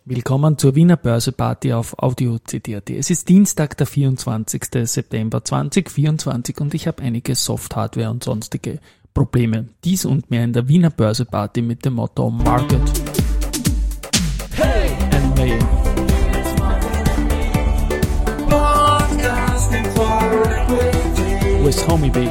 Willkommen zur Wiener Börse-Party auf Audio CD.at. Es ist Dienstag, der 24. September 2024 und ich habe einige Soft-Hardware und sonstige Probleme. Dies und mehr in der Wiener Börse-Party mit dem Motto Market and Me. With Homie B.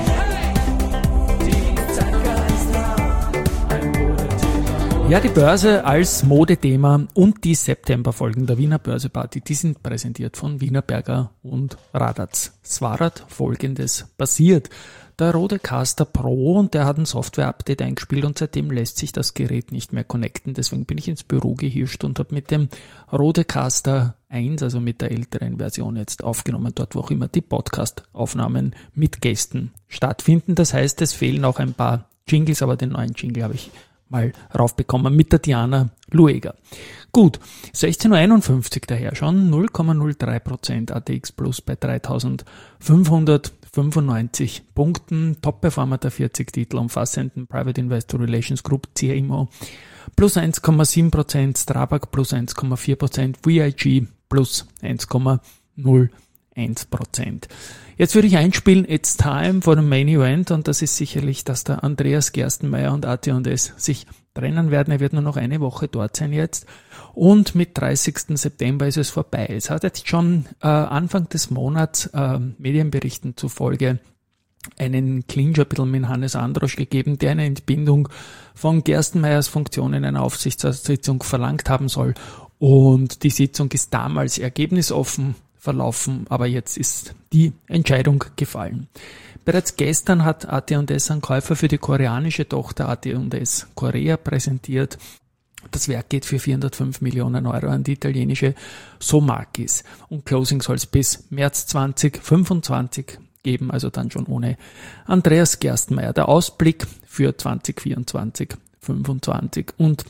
Ja, die Börse als Modethema und die Septemberfolgen der Wiener Börse-Party, die sind präsentiert von Wienerberger und Radatz. Es war Folgendes passiert. Der Rodecaster Pro, und der hat ein Software-Update eingespielt und seitdem lässt sich das Gerät nicht mehr connecten. Deswegen bin ich ins Büro gehirscht und habe mit dem Rodecaster 1, also mit der älteren Version jetzt aufgenommen, dort wo auch immer die Podcast-Aufnahmen mit Gästen stattfinden. Das heißt, es fehlen auch ein paar Jingles, aber den neuen Jingle habe ich mal raufbekommen mit der Diana Lueger. Gut, 16.51 Uhr daher schon, 0,03% ATX Plus bei 3.595 Punkten, Top-Performer der 40 Titel umfassenden Private Investor Relations Group CIMO plus 1,7%, Strabag plus 1,4%, VIG plus 1,01%. Jetzt würde ich einspielen, it's time for the main event, und das ist sicherlich, dass der Andreas Gerstenmaier und AT&S sich trennen werden. Er wird nur noch eine Woche dort sein jetzt und mit 30. September ist es vorbei. Es hat jetzt schon Anfang des Monats Medienberichten zufolge einen Clinch ein bisschen mit Hannes Androsch gegeben, der eine Entbindung von Gerstenmaiers Funktion in einer Aufsichtssitzung verlangt haben soll, und die Sitzung ist damals ergebnisoffen verlaufen, aber jetzt ist die Entscheidung gefallen. Bereits gestern hat AT&S einen Käufer für die koreanische Tochter AT&S Korea präsentiert. Das Werk geht für 405 Millionen Euro an die italienische Somakis, und Closing soll es bis März 2025 geben, also dann schon ohne Andreas Gerstenmaier. Der Ausblick für 2024, 2025 und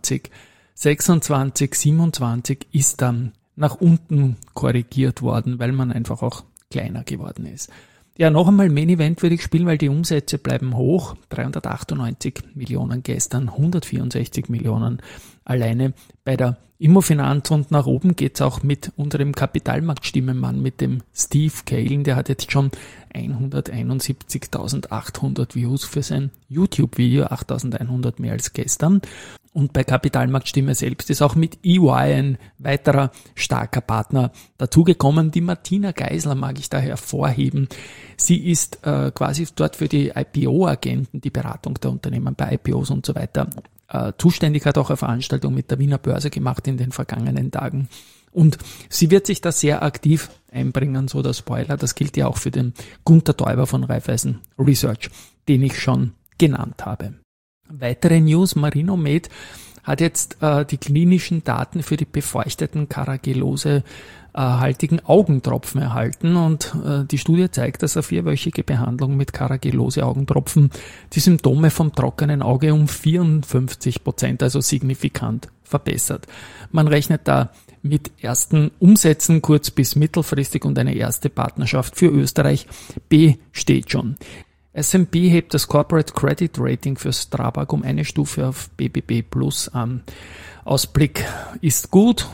2026, 2027 ist dann nach unten korrigiert worden, weil man einfach auch kleiner geworden ist. Ja, noch einmal Main Event würde ich spielen, weil die Umsätze bleiben hoch. 398 Millionen gestern, 164 Millionen alleine bei der Immofinanz, und nach oben geht's auch mit unserem Kapitalmarktstimmenmann, mit dem Steve Kalen. Der hat jetzt schon 171.800 Views für sein YouTube-Video, 8.100 mehr als gestern. Und bei Kapitalmarktstimme selbst ist auch mit EY ein weiterer starker Partner dazugekommen. Die Martina Geisler mag ich da hervorheben. Sie ist quasi dort für die IPO-Agenten, die Beratung der Unternehmen bei IPOs und so weiter, zuständig, hat auch eine Veranstaltung mit der Wiener Börse gemacht in den vergangenen Tagen. Und sie wird sich da sehr aktiv einbringen, so der Spoiler. Das gilt ja auch für den Gunter Täuber von Raiffeisen Research, den ich schon genannt habe. Weitere News: Marinomed hat jetzt die klinischen Daten für die befeuchteten Carrageenose-haltigen Augentropfen erhalten, und die Studie zeigt, dass eine 4-wöchige Behandlung mit Carrageenose-Augentropfen die Symptome vom trockenen Auge um 54%, also signifikant verbessert. Man rechnet da mit ersten Umsätzen kurz- bis mittelfristig, und eine erste Partnerschaft für Österreich besteht schon. S&P hebt das Corporate Credit Rating für Strabag um eine Stufe auf BBB Plus an. Ausblick ist gut,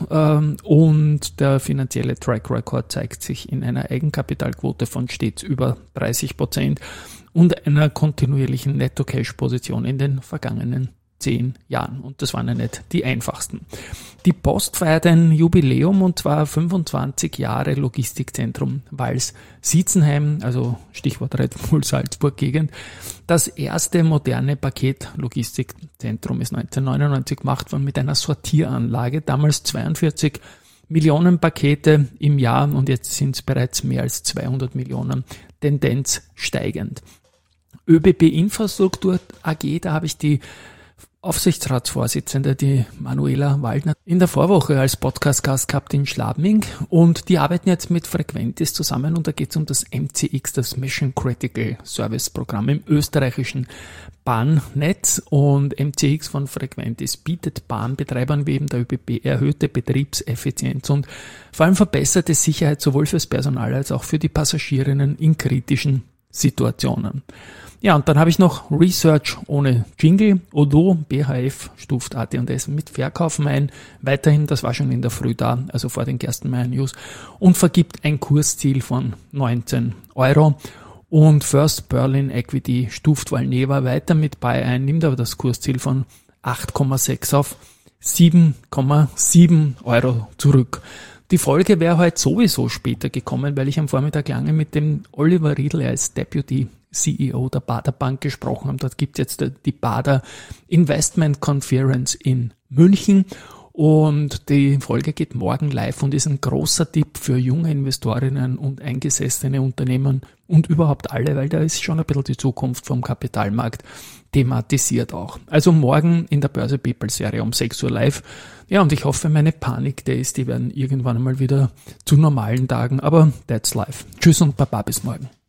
und der finanzielle Track Record zeigt sich in einer Eigenkapitalquote von stets über 30% und einer kontinuierlichen Netto-Cash-Position in den vergangenen 10 Jahren. Und das waren ja nicht die einfachsten. Die Post feiert ein Jubiläum, und zwar 25 Jahre Logistikzentrum Wals-Sietzenheim, also Stichwort Red Bull Salzburg-Gegend. Das erste moderne Paketlogistikzentrum ist 1999 gemacht worden mit einer Sortieranlage. Damals 42 Millionen Pakete im Jahr, und jetzt sind es bereits mehr als 200 Millionen, Tendenz steigend. ÖBB Infrastruktur AG, da habe ich die Aufsichtsratsvorsitzende, die Manuela Waldner, in der Vorwoche als Podcast-Gast gehabt in Schladming, und die arbeiten jetzt mit Frequentis zusammen, und da geht es um das MCX, das Mission Critical Service Programm im österreichischen Bahnnetz, und MCX von Frequentis bietet Bahnbetreibern wie eben der ÖBB erhöhte Betriebseffizienz und vor allem verbesserte Sicherheit sowohl fürs Personal als auch für die Passagierinnen in kritischen Situationen. Ja, und dann habe ich noch Research ohne Jingle. Odoo, BHF stuft AT&S mit Verkaufen ein. Weiterhin, das war schon in der Früh da, also vor den Gerstenmaier News. Und vergibt ein Kursziel von 19 €. Und First Berlin Equity stuft Valneva weiter mit Buy ein, nimmt aber das Kursziel von 8,6 auf 7,7 € zurück. Die Folge wäre heute sowieso später gekommen, weil ich am Vormittag lange mit dem Oliver Riedl als Deputy CEO der Baader Bank gesprochen habe. Dort gibt es jetzt die Baader Investment Conference in München und die Folge geht morgen live und ist ein großer Tipp für junge Investorinnen und eingesessene Unternehmen und überhaupt alle, weil da ist schon ein bisschen die Zukunft vom Kapitalmarkt thematisiert auch. Also morgen in der Börse People Serie um 6 Uhr live. Ja, und ich hoffe, meine Panik-Days, die werden irgendwann einmal wieder zu normalen Tagen, aber that's life. Tschüss und Baba, bis morgen.